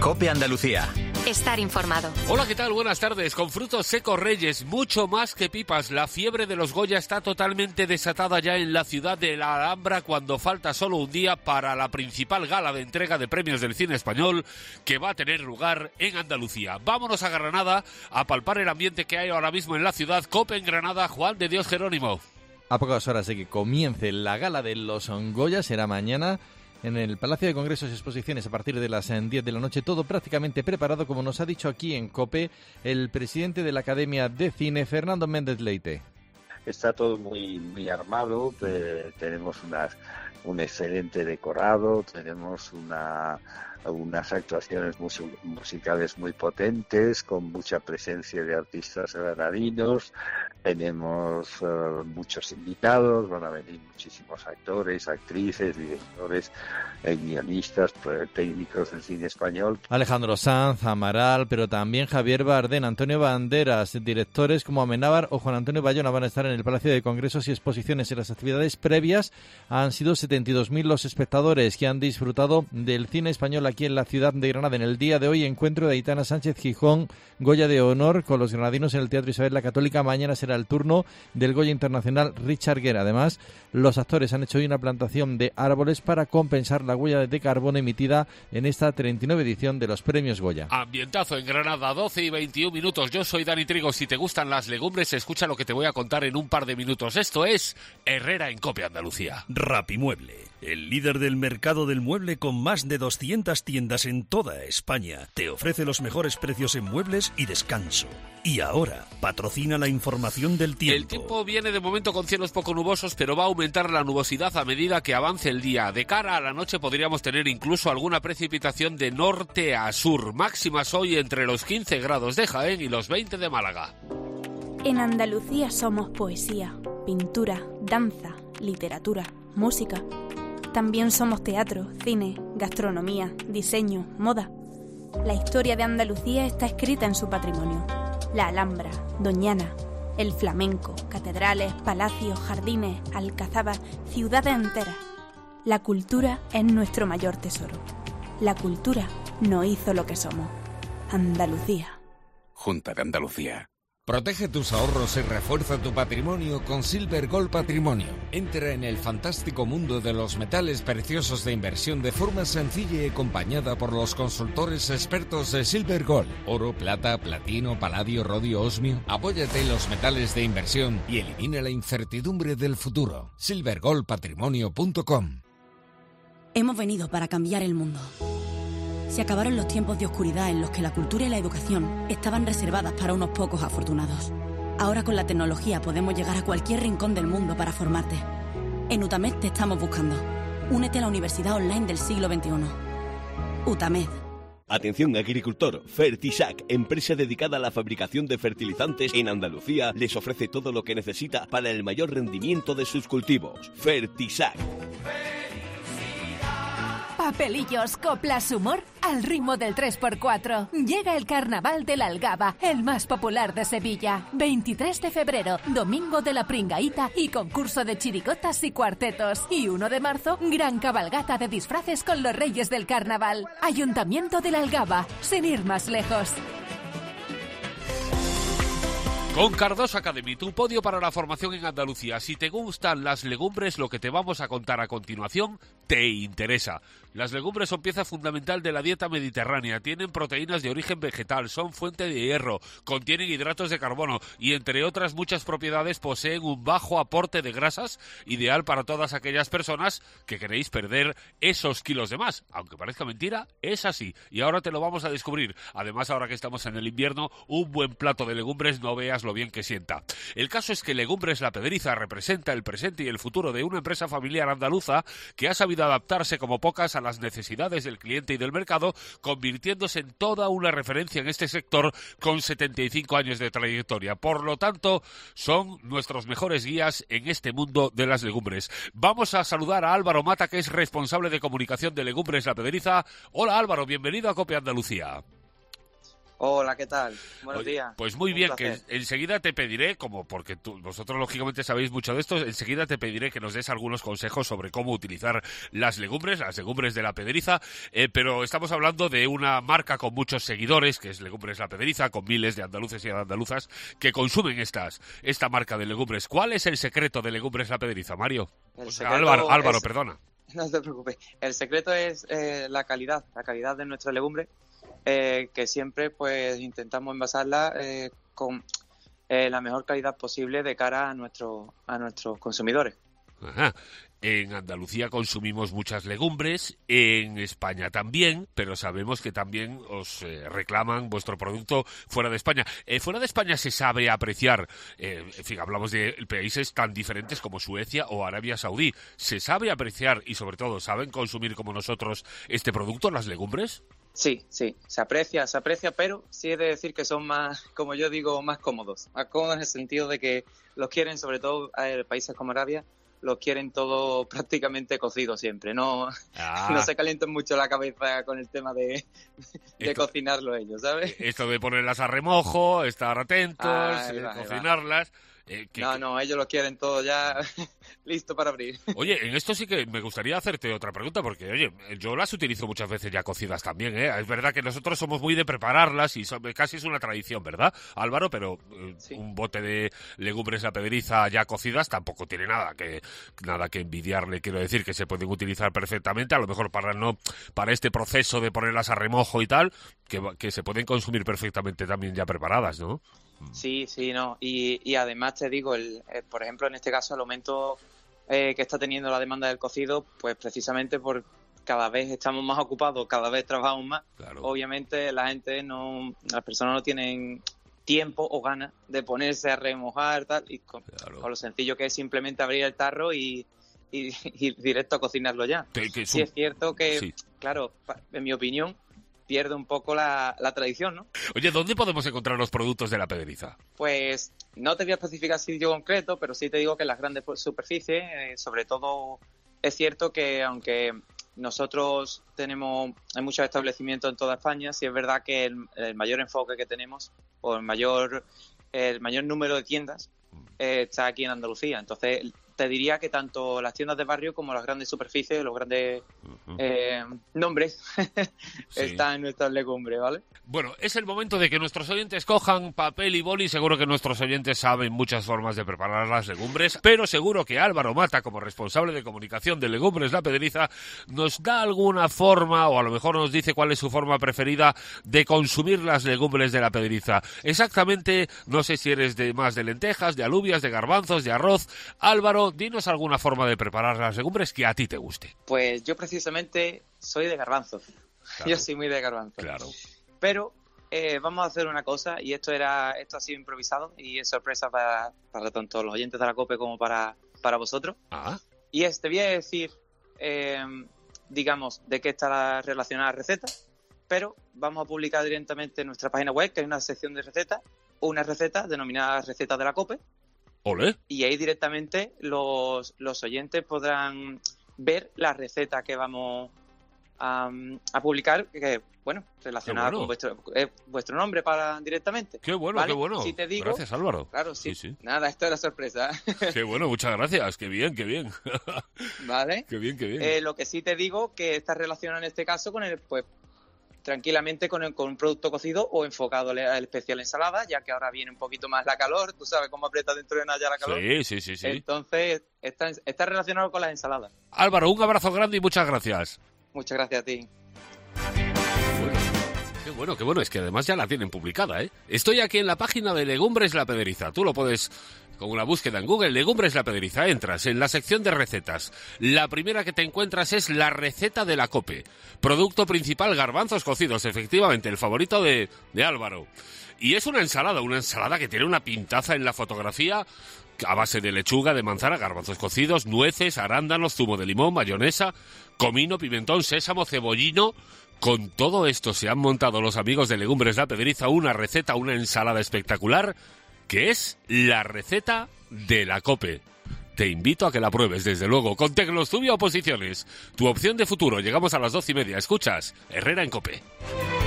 COPE Andalucía. Estar informado. Hola, ¿qué tal? Buenas tardes. Con frutos secos Reyes, mucho más que pipas. La fiebre de los Goya está totalmente desatada ya en la ciudad de la Alhambra cuando falta solo un día para la principal gala de entrega de premios del cine español que va a tener lugar en Andalucía. Vámonos a Granada a palpar el ambiente que hay ahora mismo en la ciudad. COPE en Granada, Juan de Dios Jerónimo. A pocas horas de que comience la gala de los Goya, será mañana en el Palacio de Congresos y Exposiciones a partir de las 10 de la noche, todo prácticamente preparado, como nos ha dicho aquí en COPE el presidente de la Academia de Cine, Fernando Méndez Leite. Está todo muy armado, tenemos un excelente decorado, tenemos unas actuaciones musicales muy potentes, con mucha presencia de artistas granadinos, tenemos muchos invitados, van a venir muchísimos actores, actrices, directores, guionistas, técnicos del cine español. Alejandro Sanz, Amaral, pero también Javier Bardem, Antonio Banderas, directores como Amenábar o Juan Antonio Bayona van a estar en el Palacio de Congresos y Exposiciones. En las actividades previas han sido 72.000 los espectadores que han disfrutado del cine español aquí en la ciudad de Granada. En el día de hoy, encuentro de Aitana Sánchez Gijón, Goya de Honor con los granadinos en el Teatro Isabel la Católica. Mañana será el turno del Goya Internacional Richard Gere. Además, los actores han hecho hoy una plantación de árboles para compensar la huella de carbono emitida en esta 39 edición de los premios Goya. Ambientazo en Granada, 12 y 21 minutos. Yo soy Dani Trigo. Si te gustan las legumbres, escucha lo que te voy a contar en un par de minutos. Esto es Herrera en COPE Andalucía. Rapimueble, el líder del mercado del mueble con más de 200 tiendas en toda España, te ofrece los mejores precios en muebles y descanso. Y ahora, patrocina la información del tiempo. El tiempo viene de momento con cielos poco nubosos, pero va a aumentar la nubosidad a medida que avance el día. De cara a la noche podríamos tener incluso alguna precipitación de norte a sur. Máximas hoy entre los 15 grados de Jaén y los 20 de Málaga. En Andalucía somos poesía, pintura, danza, literatura, música. También somos teatro, cine, gastronomía, diseño, moda. La historia de Andalucía está escrita en su patrimonio. La Alhambra, Doñana, el flamenco, catedrales, palacios, jardines, alcazabas, ciudades enteras. La cultura es nuestro mayor tesoro. La cultura nos hizo lo que somos. Andalucía. Junta de Andalucía. Protege tus ahorros y refuerza tu patrimonio con Silver Gold Patrimonio. Entra en el fantástico mundo de los metales preciosos de inversión de forma sencilla y acompañada por los consultores expertos de Silver Gold. Oro, plata, platino, paladio, rodio, osmio. Apóyate en los metales de inversión y elimina la incertidumbre del futuro. silvergoldpatrimonio.com. Hemos venido para cambiar el mundo. Se acabaron los tiempos de oscuridad en los que la cultura y la educación estaban reservadas para unos pocos afortunados. Ahora con la tecnología podemos llegar a cualquier rincón del mundo para formarte. En UTAMED te estamos buscando. Únete a la Universidad Online del siglo XXI. UTAMED. Atención agricultor, Fertisac, empresa dedicada a la fabricación de fertilizantes en Andalucía, les ofrece todo lo que necesita para el mayor rendimiento de sus cultivos. Fertisac. Papelillos, coplas, humor al ritmo del 3x4. Llega el Carnaval de la Algaba, el más popular de Sevilla. 23 de febrero, domingo de la Pringaíta y concurso de chirigotas y cuartetos. Y 1 de marzo, gran cabalgata de disfraces con los reyes del carnaval. Ayuntamiento de la Algaba, sin ir más lejos. Con Cardoso Academy, tu podio para la formación en Andalucía. Si te gustan las legumbres, lo que te vamos a contar a continuación te interesa. Las legumbres son pieza fundamental de la dieta mediterránea. Tienen proteínas de origen vegetal, son fuente de hierro, contienen hidratos de carbono y, entre otras muchas propiedades, poseen un bajo aporte de grasas, ideal para todas aquellas personas que queréis perder esos kilos de más. Aunque parezca mentira, es así. Y ahora te lo vamos a descubrir. Además, ahora que estamos en el invierno, un buen plato de legumbres no veas lo bien que sienta. El caso es que Legumbres La Pedriza representa el presente y el futuro de una empresa familiar andaluza que ha sabido adaptarse como pocas a las necesidades del cliente y del mercado, convirtiéndose en toda una referencia en este sector con 75 años de trayectoria. Por lo tanto, son nuestros mejores guías en este mundo de las legumbres. Vamos a saludar a Álvaro Mata, que es responsable de comunicación de Legumbres La Pedriza. Hola Álvaro, bienvenido a COPE Andalucía. Hola, ¿qué tal? Buenos días. Pues muy bien, que enseguida te pediré, porque vosotros lógicamente sabéis mucho de esto, enseguida te pediré que nos des algunos consejos sobre cómo utilizar las legumbres de la Pedriza, pero estamos hablando de una marca con muchos seguidores, que es Legumbres La Pedriza, con miles de andaluces y andaluzas que consumen esta marca de legumbres. ¿Cuál es el secreto de Legumbres La Pedriza, Mario? Álvaro, perdona. No te preocupes. El secreto es la calidad de nuestra legumbre. Que siempre pues intentamos envasarla con la mejor calidad posible de cara a nuestros consumidores. Ajá. En Andalucía consumimos muchas legumbres, en España también, pero sabemos que también os reclaman vuestro producto fuera de España. Fuera de España se sabe apreciar, en fin, hablamos de países tan diferentes como Suecia o Arabia Saudí. ¿Se sabe apreciar y sobre todo saben consumir como nosotros este producto, las legumbres? Sí, se aprecia, pero sí he de decir que son más, como yo digo, más cómodos en el sentido de que los quieren, sobre todo países como Arabia, los quieren todo prácticamente cocido siempre, no se calientan mucho la cabeza con el tema de cocinarlo ellos, ¿sabes? Esto de ponerlas a remojo, estar atentos, cocinarlas... No, ellos lo quieren todo ya listo para abrir. Oye, en esto sí que me gustaría hacerte otra pregunta, porque, oye, yo las utilizo muchas veces ya cocidas también, ¿eh? Es verdad que nosotros somos muy de prepararlas y casi es una tradición, ¿verdad, Álvaro? Pero sí. Un bote de legumbres La Pedriza ya cocidas tampoco tiene nada que envidiarle. Quiero decir que se pueden utilizar perfectamente, a lo mejor para este proceso de ponerlas a remojo y tal, que se pueden consumir perfectamente también ya preparadas, ¿no? Sí, no. Y además te digo, por ejemplo, en este caso, el aumento que está teniendo la demanda del cocido, pues precisamente por cada vez estamos más ocupados, cada vez trabajamos más. Claro. Obviamente las personas no tienen tiempo o ganas de ponerse a remojar tal, y con lo sencillo que es simplemente abrir el tarro y directo a cocinarlo ya. Sí, es cierto que, claro, en mi opinión, pierde un poco la tradición, ¿no? Oye, ¿dónde podemos encontrar los productos de La Pedriza? Pues no te voy a especificar sitio concreto, pero sí te digo que en las grandes superficies, sobre todo, es cierto que aunque nosotros hay muchos establecimientos en toda España, sí es verdad que el mayor enfoque que tenemos, o el mayor número de tiendas, está aquí en Andalucía. Entonces, te diría que tanto las tiendas de barrio como las grandes superficies, los grandes nombres, están en nuestras legumbres, ¿vale? Bueno, es el momento de que nuestros oyentes cojan papel y boli. Seguro que nuestros oyentes saben muchas formas de preparar las legumbres, pero seguro que Álvaro Mata, como responsable de comunicación de Legumbres La Pedriza, nos da alguna forma, o a lo mejor nos dice cuál es su forma preferida de consumir las legumbres de La Pedriza. Exactamente, no sé si eres más de lentejas, de alubias, de garbanzos, de arroz. Álvaro, dinos alguna forma de preparar las legumbres que a ti te guste. Pues yo precisamente soy de garbanzos. Claro. Yo soy muy de garbanzos. Claro. Pero vamos a hacer una cosa, y esto ha sido improvisado y es sorpresa para tanto los oyentes de la COPE como para vosotros. Y te voy a decir, digamos, de qué está relacionada la receta, pero vamos a publicar directamente en nuestra página web, que hay una sección de recetas, una receta denominada Recetas de la COPE. ¡Olé! Y ahí directamente los oyentes podrán ver la receta que vamos a publicar, que relacionada con vuestro nombre directamente. Qué bueno, ¿vale? qué bueno. Si te digo, gracias, Álvaro. Claro, sí. Nada, esto era sorpresa. Qué bueno, muchas gracias. Qué bien. Vale. Qué bien. Lo que sí te digo que está relacionado en este caso con tranquilamente con un producto cocido o enfocado al especial ensalada, ya que ahora viene un poquito más la calor, tú sabes cómo aprieta dentro de nada ya la calor. Sí. Entonces, está relacionado con las ensaladas. Álvaro, un abrazo grande y muchas gracias. Muchas gracias a ti. Qué bueno, es que además ya la tienen publicada, ¿eh? Estoy aquí en la página de Legumbres La Pedriza. Tú lo puedes, con una búsqueda en Google, Legumbres La Pedriza, entras en la sección de recetas. La primera que te encuentras es la receta de la COPE. Producto principal, garbanzos cocidos, efectivamente, el favorito de Álvaro. Y es una ensalada que tiene una pintaza en la fotografía, a base de lechuga, de manzana, garbanzos cocidos, nueces, arándanos, zumo de limón, mayonesa, comino, pimentón, sésamo, cebollino. Con todo esto se han montado los amigos de Legumbres La Pedriza una receta, una ensalada espectacular, que es la receta de la COPE. Te invito a que la pruebes, desde luego, con Tecnostubia Oposiciones. Tu opción de futuro. Llegamos a las 12:30. Escuchas Herrera en COPE.